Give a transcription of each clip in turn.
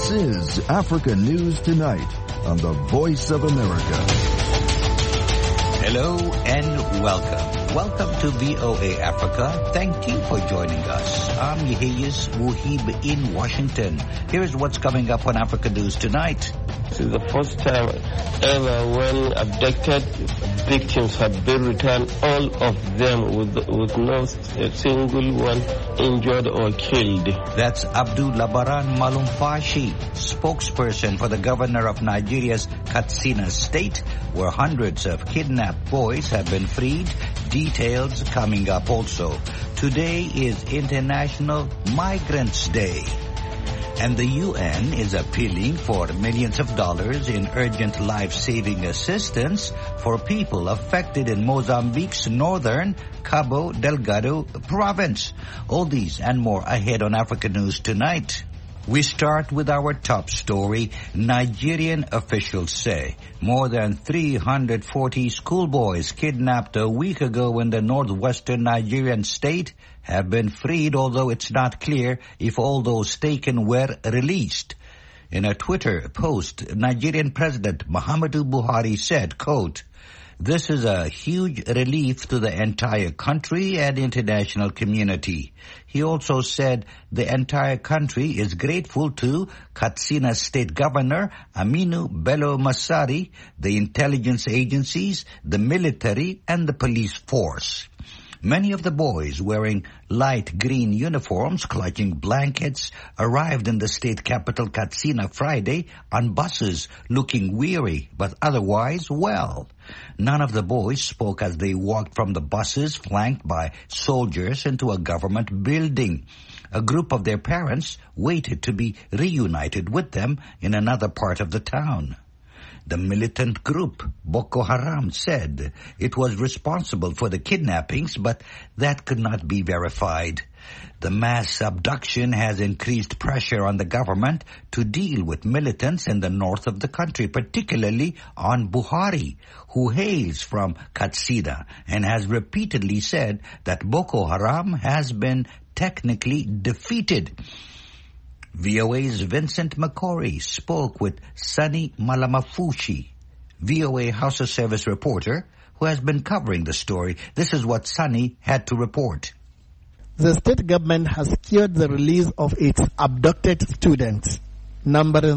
This is Africa News Tonight on the Voice of America. Hello and welcome. Welcome to VOA Africa. Thank you for joining us. I'm Yeheyes Wuhib in Washington. Here is what's coming up on Africa News Tonight. This is the first time ever when abducted victims have been returned, all of them with no single one injured or killed. That's Abdul Labaran Malumfashi, spokesperson for the governor of Nigeria's Katsina state, where hundreds of kidnapped boys have been freed. Details coming up also. Today is International Migrants Day. And the UN is appealing for millions of dollars in urgent life-saving assistance for people affected in Mozambique's northern Cabo Delgado province. All these and more ahead on Africa News Tonight. We start with our top story. Nigerian officials say more than 340 schoolboys kidnapped a week ago in the northwestern Nigerian state have been freed, although it's not clear if all those taken were released. In a Twitter post, Nigerian President Muhammadu Buhari said, quote, "This is a huge relief to the entire country and international community." He also said the entire country is grateful to Katsina State Governor Aminu Bello Masari, the intelligence agencies, the military, and the police force. Many of the boys wearing light green uniforms, clutching blankets, arrived in the state capital Katsina Friday on buses, looking weary but otherwise well. None of the boys spoke as they walked from the buses flanked by soldiers into a government building. A group of their parents waited to be reunited with them in another part of the town. The militant group, Boko Haram, said it was responsible for the kidnappings, but that could not be verified. The mass abduction has increased pressure on the government to deal with militants in the north of the country, particularly on Buhari, who hails from Katsina and has repeatedly said that Boko Haram has been technically defeated. VOA's Vincent McCory spoke with Sunny Malamafushi, VOA House of Service reporter, who has been covering the story. This is what Sunny had to report. The state government has secured the release of its abducted students, numbering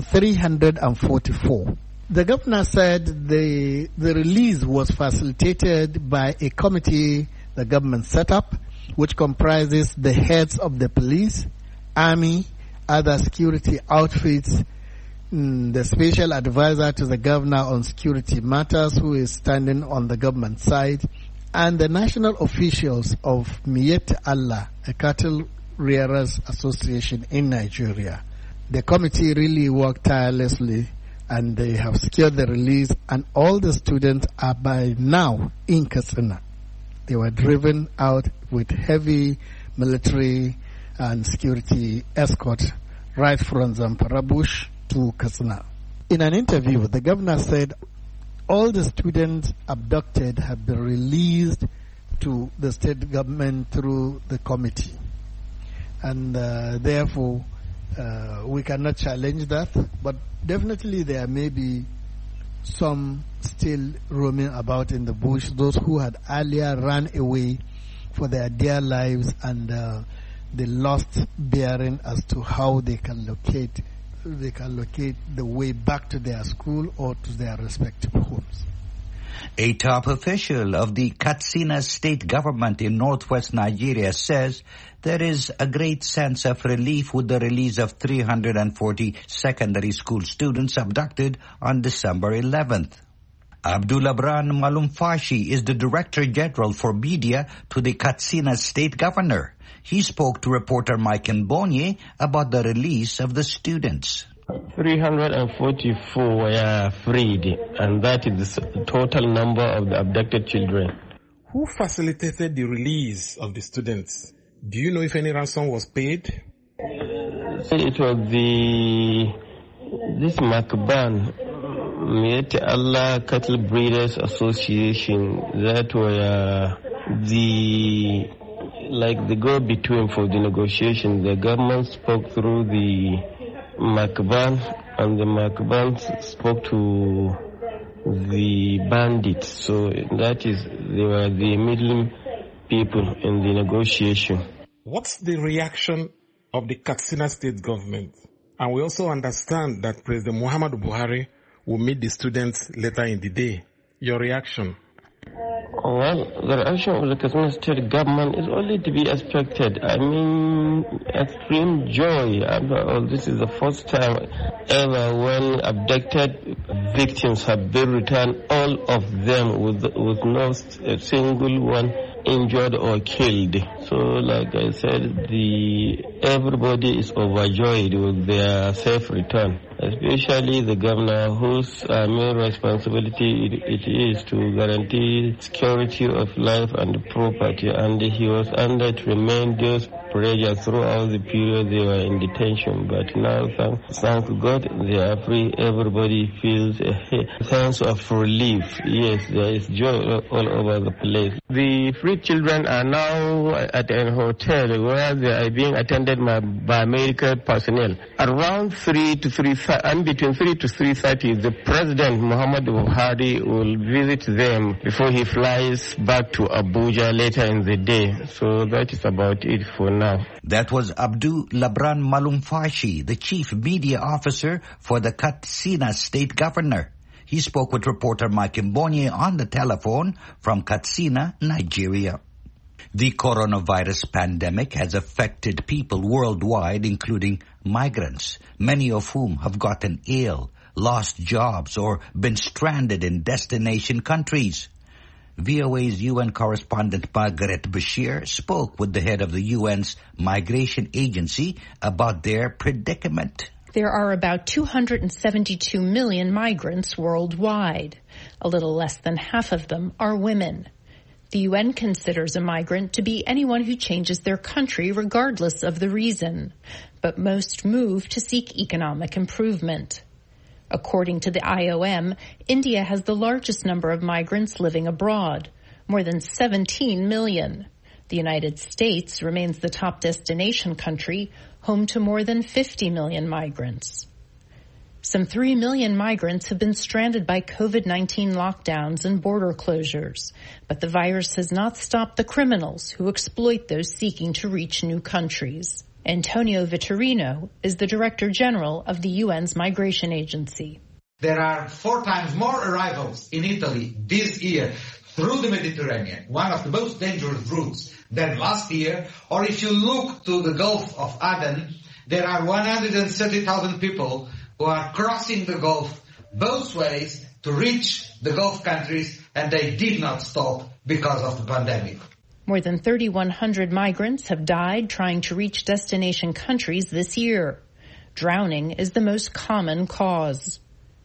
344. The governor said the release was facilitated by a committee the government set up, which comprises the heads of the police, army, other security outfits, the special advisor to the governor on security matters, who is standing on the government side, and the national officials of Miyetti Allah, a cattle rearers association in Nigeria. The committee really worked tirelessly, and they have secured the release, and all the students are by now in Katsina. They were driven out with heavy military and security escort right from Zamfara Bush to Katsina. In an interview, the governor said all the students abducted have been released to the state government through the committee. And therefore, we cannot challenge that, but definitely there may be some still roaming about in the bush, those who had earlier ran away for their dear lives, and they lost bearing as to how they can locate the way back to their school or to their respective homes. A top official of the Katsina state government in northwest Nigeria says there is a great sense of relief with the release of 340 secondary school students abducted on December 11th. Abdul Labaran Malumfashi is the Director General for Media to the Katsina state governor. He spoke to reporter Mike Mbonye about the release of the students. 344 were freed, and that is the total number of the abducted children. Who facilitated the release of the students? Do you know if any ransom was paid? It was this Makban, Miyetti Allah Cattle Breeders Association, that were the go-between for the negotiation. The government spoke through the Macban, and the Macban spoke to the bandits. So that is, they were the middle people in the negotiation. What's the reaction of the Katsina state government? And we also understand that President Muhammadu Buhari will meet the students later in the day. Your reaction? Well, the reaction of the Katsina state government is only to be expected. I mean, extreme joy. This is the first time ever when abducted victims have been returned, all of them with no single one injured or killed. So, like I said, everybody is overjoyed with their safe return, especially the governor, whose main responsibility it is to guarantee security of life and property, and he was under tremendous pressure throughout the period they were in detention. But now, thank God, they are free. Everybody feels a sense of relief. Yes, there is joy all over the place. The free children are now at a hotel where they are being attended by medical personnel. Around 3 to 3:30, and between 3 to 3:30, the President Muhammadu Buhari will visit them before he flies back to Abuja later in the day. So that is about it for now. That was Abdul Labran Malumfashi, the chief media officer for the Katsina state governor. He spoke with reporter Mike Mbonye on the telephone from Katsina, Nigeria. The coronavirus pandemic has affected people worldwide, including migrants, many of whom have gotten ill, lost jobs, or been stranded in destination countries. VOA's UN correspondent Margaret Bashir spoke with the head of the UN's migration agency about their predicament. There are about 272 million migrants worldwide. A little less than half of them are women. The UN considers a migrant to be anyone who changes their country regardless of the reason, but most move to seek economic improvement. According to the IOM, India has the largest number of migrants living abroad, more than 17 million. The United States remains the top destination country, home to more than 50 million migrants. Some 3 million migrants have been stranded by COVID-19 lockdowns and border closures, but the virus has not stopped the criminals who exploit those seeking to reach new countries. Antonio Vitorino is the Director General of the UN's Migration Agency. There are 4 times more arrivals in Italy this year through the Mediterranean, one of the most dangerous routes, than last year. Or if you look to the Gulf of Aden, there are 130,000 people who are crossing the Gulf both ways to reach the Gulf countries, and they did not stop because of the pandemic. More than 3,100 migrants have died trying to reach destination countries this year. Drowning is the most common cause.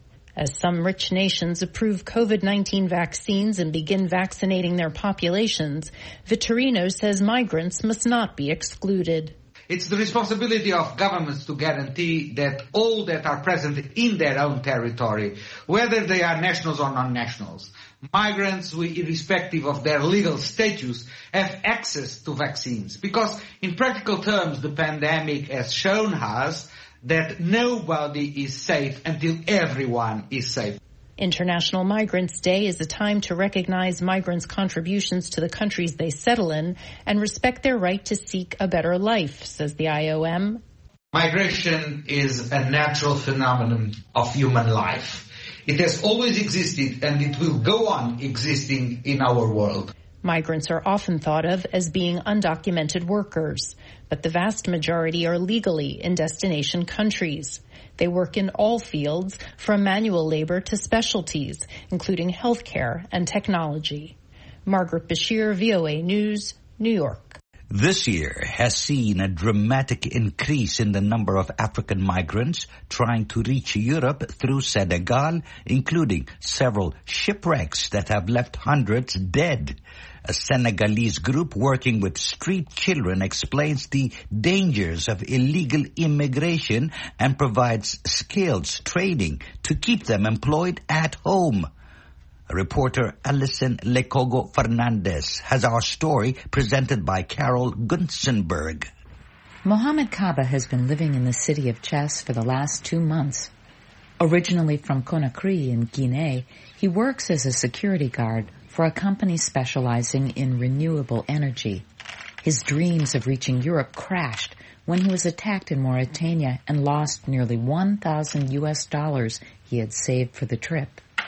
As some rich nations approve COVID-19 vaccines and begin vaccinating their populations, Vitorino says migrants must not be excluded. It's the responsibility of governments to guarantee that all that are present in their own territory, whether they are nationals or non-nationals, migrants, irrespective of their legal status, have access to vaccines. Because in practical terms, the pandemic has shown us that nobody is safe until everyone is safe. International Migrants Day is a time to recognize migrants' contributions to the countries they settle in and respect their right to seek a better life, says the IOM. Migration is a natural phenomenon of human life. It has always existed and it will go on existing in our world. Migrants are often thought of as being undocumented workers, but the vast majority are legally in destination countries. They work in all fields, from manual labor to specialties, including healthcare and technology. Margaret Bashir, VOA News, New York. This year has seen a dramatic increase in the number of African migrants trying to reach Europe through Senegal, including several shipwrecks that have left hundreds dead. A Senegalese group working with street children explains the dangers of illegal immigration and provides skills training to keep them employed at home. Reporter Alison Lekogo Fernandez has our story presented by Carol Gunzenberg. Mohamed Kaba has been living in the city of Chess for the last 2 months. Originally from Conakry in Guinea, he works as a security guard for a company specializing in renewable energy. His dreams of reaching Europe crashed when he was attacked in Mauritania and lost nearly $1,000 he had saved for the trip.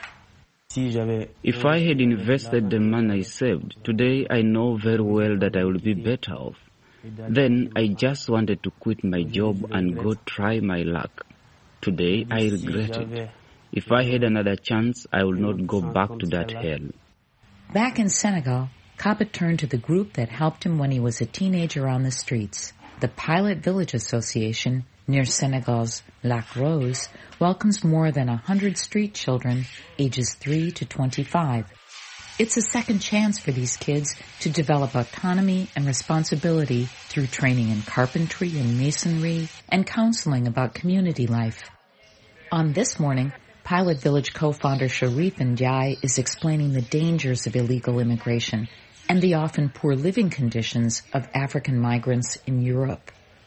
If I had invested the money I saved, today I know very well that I would be better off. Then I just wanted to quit my job and go try my luck. Today I regret it. If I had another chance, I would not go back to that hell. Back in Senegal, Kaba turned to the group that helped him when he was a teenager on the streets. The Pilot Village Association, near Senegal's Lac Rose, welcomes more than 100 street children ages 3 to 25. It's a second chance for these kids to develop autonomy and responsibility through training in carpentry and masonry and counseling about community life. On This Morning, Pilot Village co-founder Sharif Ndiaye is explaining the dangers of illegal immigration and the often poor living conditions of African migrants in Europe.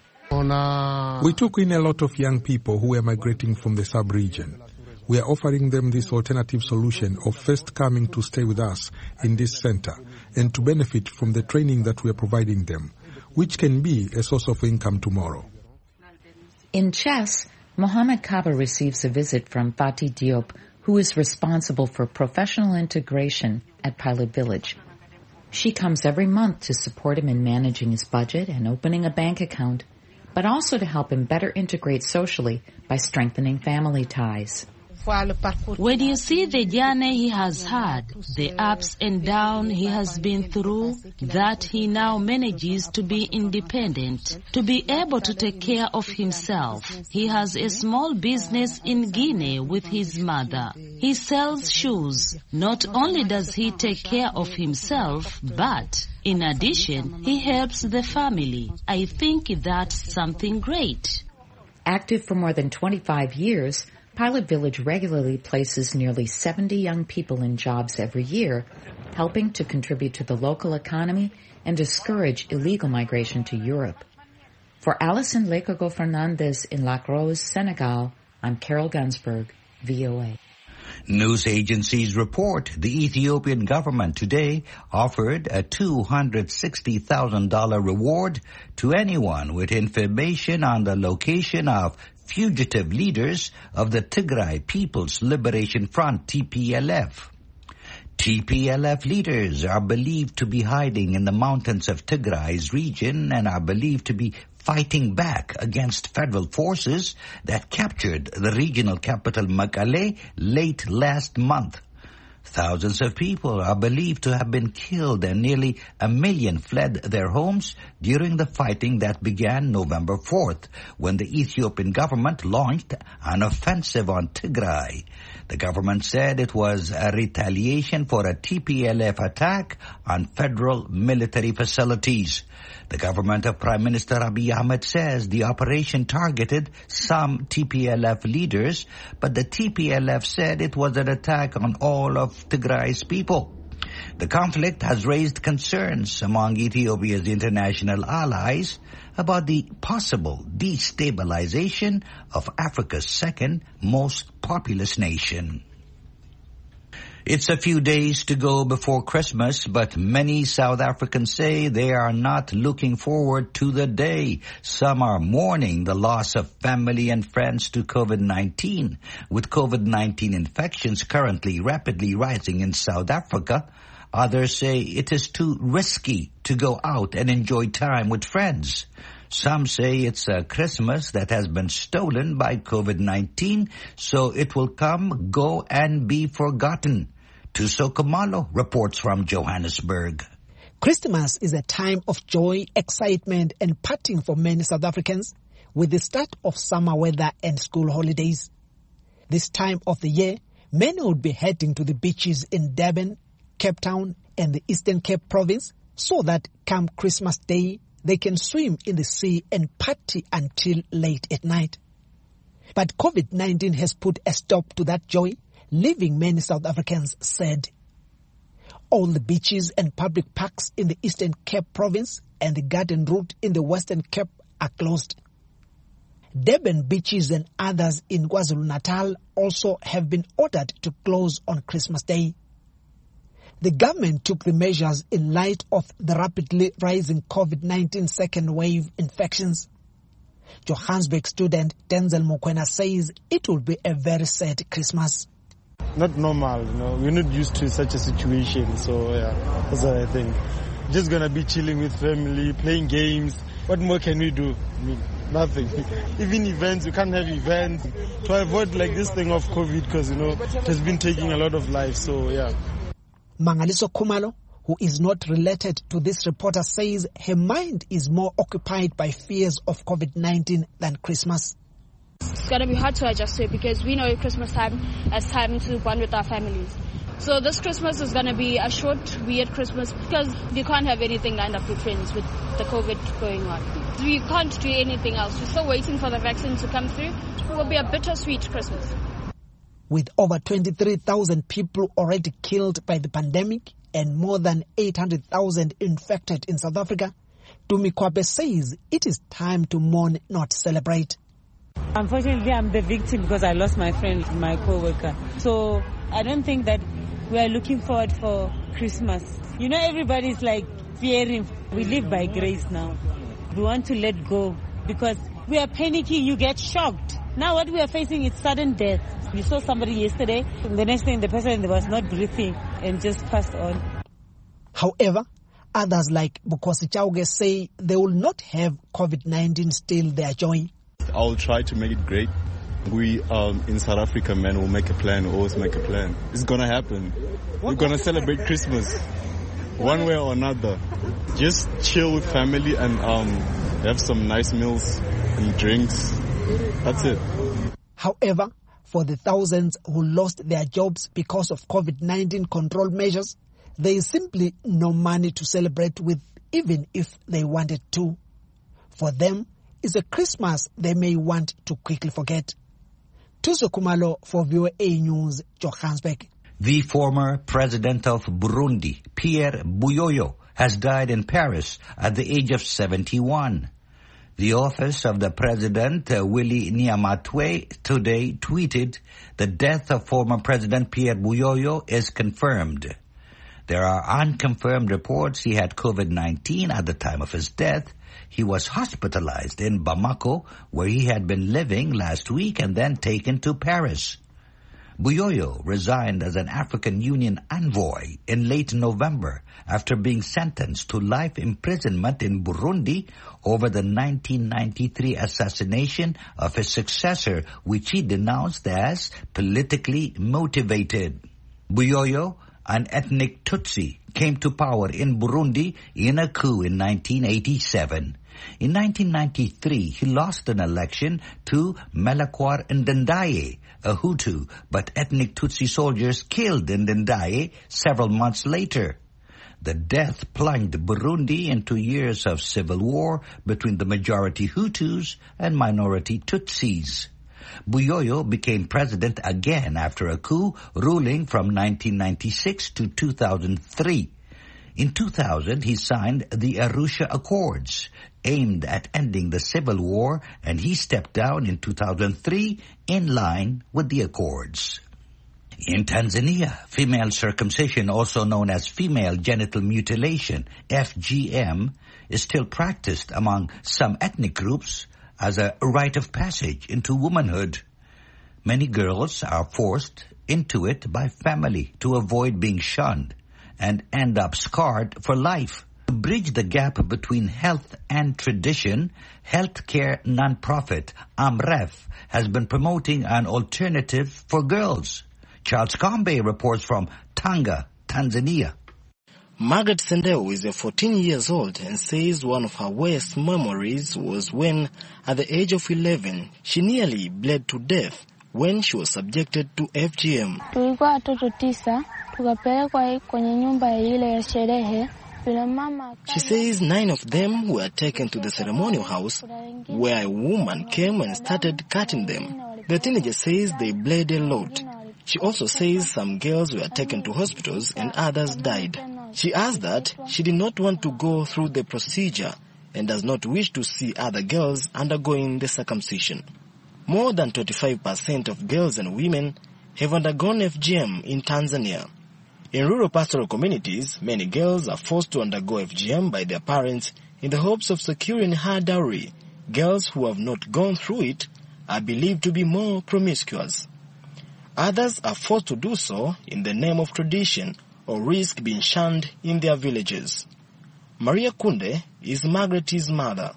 We took in a lot of young people who were migrating from the sub-region. We are offering them this alternative solution of first coming to stay with us in this center and to benefit from the training that we are providing them, which can be a source of income tomorrow. In Chess, Mohamed Kaba receives a visit from Fati Diop, who is responsible for professional integration at Pilot Village. She comes every month to support him in managing his budget and opening a bank account, but also to help him better integrate socially by strengthening family ties. When you see the journey he has had, the ups and downs he has been through, that he now manages to be independent, to be able to take care of himself. He has a small business in Guinea with his mother. He sells shoes. Not only does he take care of himself, but in addition, he helps the family. I think that's something great. Active for more than 25 years, Pilot Village regularly places nearly 70 young people in jobs every year, helping to contribute to the local economy and discourage illegal migration to Europe. For Alison Lekogo Fernandez in Lac Rose, Senegal, I'm Carol Gunsberg, VOA. News agencies report the Ethiopian government today offered a $260,000 reward to anyone with information on the location of fugitive leaders of the Tigray People's Liberation Front, TPLF. TPLF leaders are believed to be hiding in the mountains of Tigray's region and are believed to be fighting back against federal forces that captured the regional capital Mekelle late last month. Thousands of people are believed to have been killed and nearly 1 million fled their homes during the fighting that began November 4th when the Ethiopian government launched an offensive on Tigray. The government said it was a retaliation for a TPLF attack on federal military facilities. The government of Prime Minister Abiy Ahmed says the operation targeted some TPLF leaders, but the TPLF said it was an attack on all of Tigray's people. The conflict has raised concerns among Ethiopia's international allies about the possible destabilization of Africa's second most populous nation. It's a few days to go before Christmas, but many South Africans say they are not looking forward to the day. Some are mourning the loss of family and friends to COVID-19. With COVID-19 infections currently rapidly rising in South Africa, others say it is too risky to go out and enjoy time with friends. Some say it's a Christmas that has been stolen by COVID-19, so it will come, go, and be forgotten. Tuso Kumalo reports from Johannesburg. Christmas is a time of joy, excitement, and partying for many South Africans with the start of summer weather and school holidays. This time of the year, many will be heading to the beaches in Durban, Cape Town, and the Eastern Cape province so that come Christmas Day, they can swim in the sea and party until late at night. But COVID-19 has put a stop to that joy, leaving many South Africans sad. All the beaches and public parks in the Eastern Cape province and the Garden Route in the Western Cape are closed. Durban beaches and others in KwaZulu-Natal also have been ordered to close on Christmas Day. The government took the measures in light of the rapidly rising COVID-19 second wave infections. Johannesburg student Denzel Mokwena says it will be a very sad Christmas. Not normal, we're not used to such a situation, so yeah, that's what I think. Just gonna be chilling with family, playing games. What more can we do? I mean, nothing. Even events, we can't have events to avoid like this thing of COVID because, it has been taking a lot of lives, so yeah. Mangaliso Khumalo, who is not related to this reporter, says her mind is more occupied by fears of COVID-19 than Christmas. It's going to be hard to adjust to it because we know Christmas time as time to bond with our families. So this Christmas is going to be a short, weird Christmas because you can't have anything lined up with friends with the COVID going on. We can't do anything else. We're still waiting for the vaccine to come through. It will be a bittersweet Christmas. With over 23,000 people already killed by the pandemic and more than 800,000 infected in South Africa, Tumi Kwabe says it is time to mourn, not celebrate. Unfortunately, I'm the victim because I lost my friend, my co-worker. So I don't think that we are looking forward for Christmas. Everybody's like fearing. We live by grace now. We want to let go because we are panicking. You get shocked. Now what we are facing is sudden death. We saw somebody yesterday. The next thing, the person was not breathing and just passed on. However, others like Bukosi Chauge say they will not have COVID-19 steal their joy. I'll try to make it great. We in South Africa, man, will make a plan. We always make a plan. It's gonna happen. We're gonna celebrate Christmas, one way or another. Just chill with family and have some nice meals and drinks. That's it. However, for the thousands who lost their jobs because of COVID-19 control measures, there is simply no money to celebrate with, even if they wanted to. For them, it's a Christmas they may want to quickly forget. Tuso Khumalo for VOA News, Johannesburg. The former president of Burundi, Pierre Buyoyo, has died in Paris at the age of 71. The office of the president, Willy Niamatwe, today tweeted, "The death of former President Pierre Buyoyo is confirmed." There are unconfirmed reports he had COVID-19 at the time of his death. He was hospitalized in Bamako, where he had been living last week, and then taken to Paris. Buyoyo resigned as an African Union envoy in late November after being sentenced to life imprisonment in Burundi over the 1993 assassination of his successor, which he denounced as politically motivated. Buyoyo, an ethnic Tutsi, came to power in Burundi in a coup in 1987. In 1993, he lost an election to Melakwar Ndendaye, a Hutu, but ethnic Tutsi soldiers killed Ndendaye several months later. The death plunged Burundi into years of civil war between the majority Hutus and minority Tutsis. Buyoyo became president again after a coup, ruling from 1996 to 2003. In 2000, he signed the Arusha Accords, aimed at ending the civil war, and he stepped down in 2003 in line with the accords. In Tanzania, female circumcision, also known as female genital mutilation, FGM, is still practiced among some ethnic groups as a rite of passage into womanhood. Many girls are forced into it by family to avoid being shunned and end up scarred for life. To bridge the gap between health and tradition, healthcare nonprofit AMREF has been promoting an alternative for girls. Charles Kambe reports from Tanga, Tanzania. Margaret Sendeu is 14 years old and says one of her worst memories was when, at the age of 11, she nearly bled to death when she was subjected to FGM. Tulikuwa watoto 9, tukapelekwa kwenye nyumba ile ya sherehe. She says 9 of them were taken to the ceremonial house where a woman came and started cutting them. The teenager says they bled a lot. She also says some girls were taken to hospitals and others died. She adds that she did not want to go through the procedure and does not wish to see other girls undergoing the circumcision. More than 25% of girls and women have undergone FGM in Tanzania. In rural pastoral communities, many girls are forced to undergo FGM by their parents in the hopes of securing high dowry. Girls who have not gone through it are believed to be more promiscuous. Others are forced to do so in the name of tradition or risk being shunned in their villages. Maria Kunde is Margaret's mother.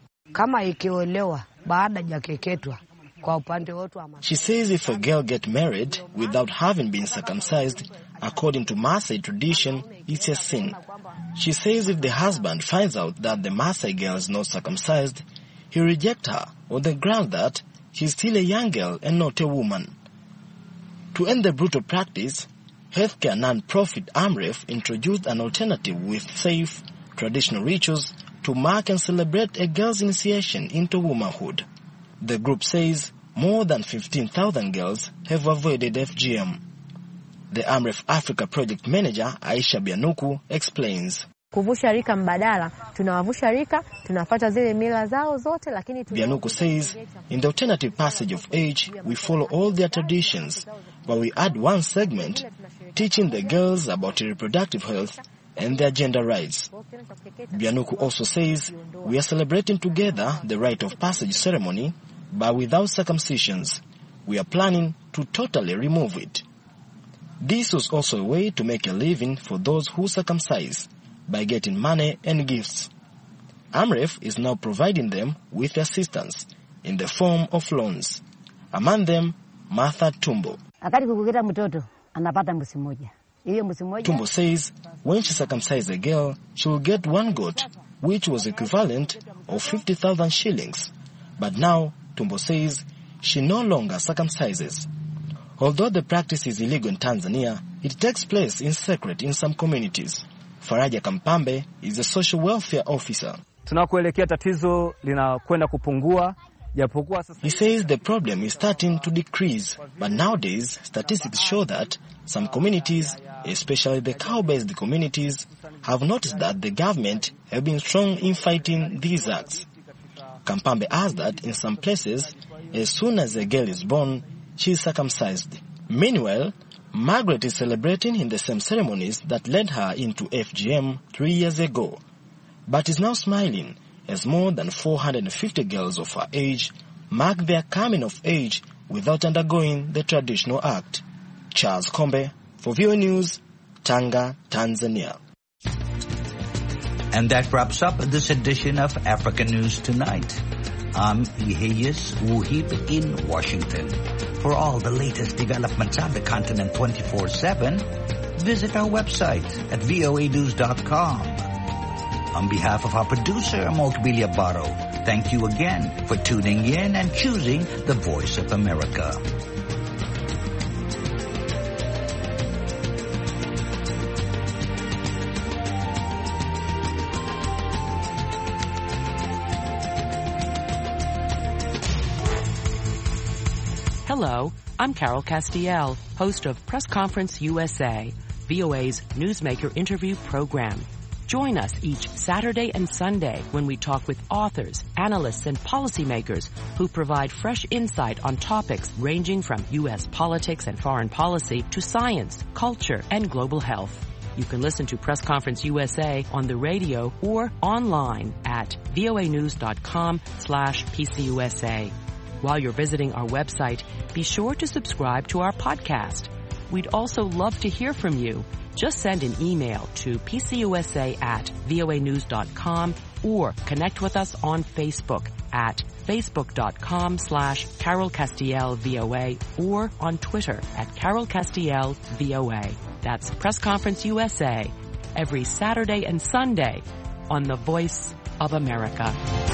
She says if a girl gets married without having been circumcised, according to Maasai tradition, it's a sin. She says if the husband finds out that the Maasai girl is not circumcised, he rejects her on the ground that she's still a young girl and not a woman. To end the brutal practice, healthcare non-profit AMREF introduced an alternative with safe, traditional rituals to mark and celebrate a girl's initiation into womanhood. The group says more than 15,000 girls have avoided FGM. The AMREF Africa project manager, Aisha Bianuku, explains. Bianuku says, in the alternative passage of age, we follow all their traditions, but we add one segment teaching the girls about reproductive health and their gender rights. Bianuku also says, we are celebrating together the rite of passage ceremony, but without circumcisions. We are planning to totally remove it. This was also a way to make a living for those who circumcise by getting money and gifts. AMREF is now providing them with assistance in the form of loans. Among them, Martha Tumbo. Tumbo says when she circumcised a girl, she will get one goat, which was equivalent of 50,000 shillings. But now, Tumbo says she no longer circumcises. Although the practice is illegal in Tanzania, it takes place in secret in some communities. Faraja Kampambe is a social welfare officer. He says the problem is starting to decrease, but nowadays statistics show that some communities, especially the cow-based communities, have noticed that the government have been strong in fighting these acts. Kampambe adds that in some places, as soon as a girl is born, she is circumcised. Meanwhile, Margaret is celebrating in the same ceremonies that led her into FGM 3 years ago, but is now smiling as more than 450 girls of her age mark their coming of age without undergoing the traditional act. Charles Kombe, for VOA News, Tanga, Tanzania. And that wraps up this edition of African News Tonight. I'm Iheyes Wuhib in Washington. For all the latest developments on the continent 24/7, visit our website at voanews.com. On behalf of our producer, Mokbilia Barrow, thank you again for tuning in and choosing the Voice of America. Hello, I'm Carol Castiel, host of Press Conference USA, VOA's newsmaker interview program. Join us each Saturday and Sunday when we talk with authors, analysts, and policymakers who provide fresh insight on topics ranging from U.S. politics and foreign policy to science, culture, and global health. You can listen to Press Conference USA on the radio or online at voanews.com/PCUSA. While you're visiting our website, be sure to subscribe to our podcast. We'd also love to hear from you. Just send an email to pcusa@voanews.com or connect with us on Facebook at facebook.com/CarolCastielVOA or on Twitter at CarolCastielVOA. That's Press Conference USA every Saturday and Sunday on the Voice of America.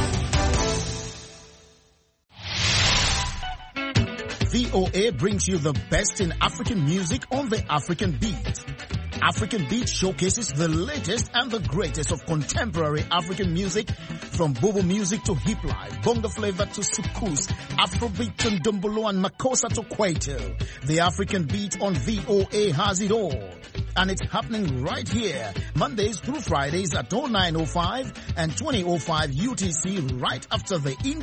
VOA brings you the best in African music on the African Beat. African Beat showcases the latest and the greatest of contemporary African music, from Bobo music to hip life, bongo flavor to soukous, Afrobeat to Ndombolo and Makossa to Kwaito. The African Beat on VOA has it all. and it's happening right here, Mondays through Fridays at 09:05 and 20:05 UTC, right after the